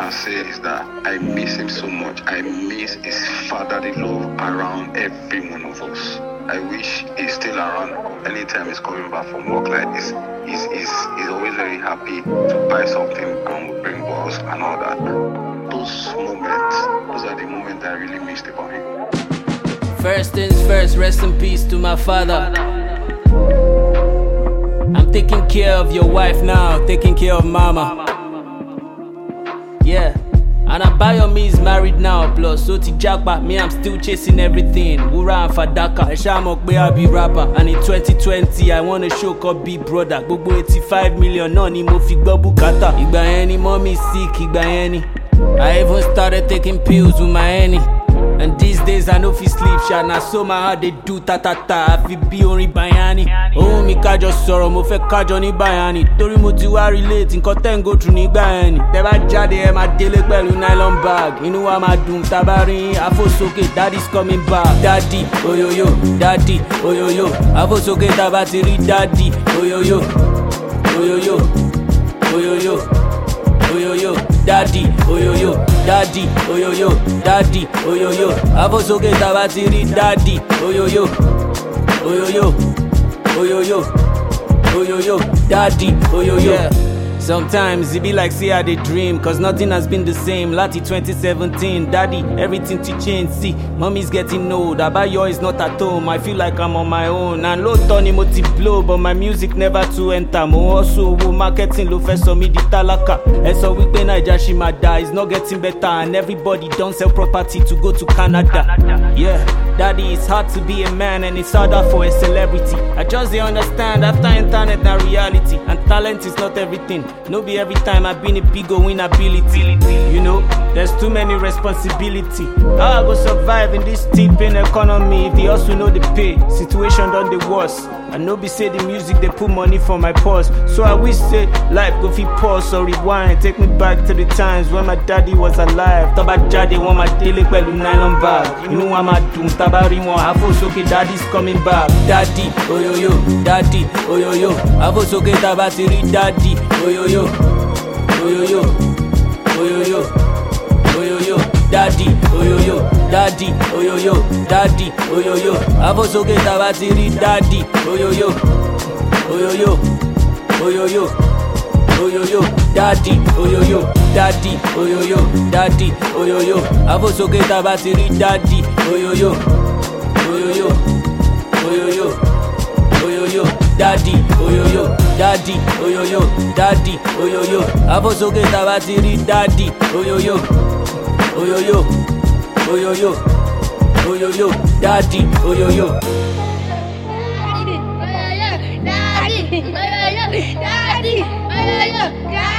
can say is that I miss him so much. I miss his fatherly love around every one of us. I wish he's still around anytime he's coming back from work like this. He's always very happy to buy something and bring balls and all that. Those are the moments I really missed about him. First things first, rest in peace to my father. I'm taking care of your wife now, taking care of mama. Yeah. And Abayomi is married now, plus Soti Japa, me I'm still chasing everything. Wura and Fadaka, Eshamokbe I be rapper. And in 2020 I want a show called Big Brother. Gbogbo 85 million no ni mo fi gbọ́ bùkátà. Ìgbà yẹn ni mommy sick, ìgbà yẹn ni I even started taking pills with my Henny. And these days I no fit sleep, sha na so my heart they do ta-ta-ta. I feel be orin bayani. Oh mi kájọ sọ̀rọ̀, mo fẹ́ kájọ ní bayani. Torí mo ti wá relate, nǹkan tẹ́ ń go through nígbà yẹn ni. Tẹ́ bá jáde ẹ máa délé pẹ̀lú nylon bag. Inú wa máa dùn tábà rin àfòsókè, daddy's coming back. Daddy, oyoyo, daddy, oyoyo. Àfòsókè tábà ti rí daddy, oyoyo, oyoyo, oyoyo, oyoyo. Daddy, oyoyo, daddy, oyoyo, daddy, oyoyo. Àfòsókè tábà ti rí daddy, oyoyo, oyoyo, oyoyo, oyoyo, daddy, oyoyo. Yeah. Sometimes it be like say I dey dream, cause nothing has been the same. Lati 2017, daddy, everything to change. See, mommy's getting old, Abayo is not at home. I feel like I'm on my own. And low Tony moti blow, but my music never to enter. Mo also wo marketing lo fẹ́ sọ mí di tálákà. Ẹ sọ wípé Naija ṣì máa die, it's not getting better. And everybody don't sell property to go to Canada. Yeah, daddy, it's hard to be a man and it's harder for a celebrity. I just dey understand after internet na reality. And talent is not everything. No be every time I been a big win ability. You know, there's too many responsibility. How I go survive in this steeping economy if the hustle know the pay? Situation done the worst. I know be say the music they put money for my purse. So I wish say life go fit pause or rewind. Take me back to the times when my daddy was alive. Taba jade want my daily pẹ̀lú nylon bag. You know I'm a doom tabari one. Àfòsókè daddy's coming back. Daddy, oyoyo, daddy, oyoyo. Àfòsókè taba ti rí daddy, oyoyo, oyoyo, oyoyo, oyoyo. Daddy, oyoyo, daddy, oyoyo, daddy, oyoyo. Àfòsókè tábà ti rí daddy, oyoyo, oyoyo, oyoyo, oyoyo. Daddy, oyoyo, daddy, oyoyo, daddy, oyoyo. Àfòsókè tábà ti rí daddy, oyoyo, oyoyo, oyoyo, oyoyo. Daddy, oyoyo, daddy, oyoyo, daddy, oyoyo. Àfòsókè tábà ti rí daddy, oyoyo, oyoyo, oyoyo, oyoyo, daddy, oyoyo. Daddy, oyoyo, daddy, oyoyo, daddy, oyoyo, daddy.